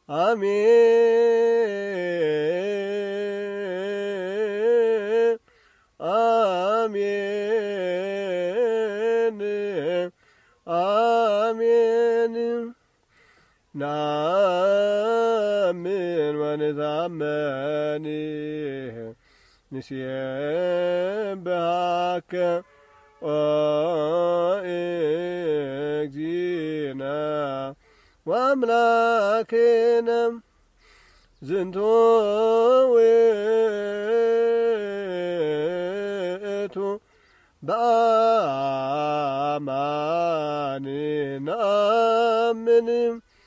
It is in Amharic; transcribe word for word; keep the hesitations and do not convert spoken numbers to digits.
አሜን አሜን አሜን ናምን ወንታመን ንሴብሐከ ኦ እግዚእነ ወአምላክነ ዝንቱ ውእቱ በአማን ነአምን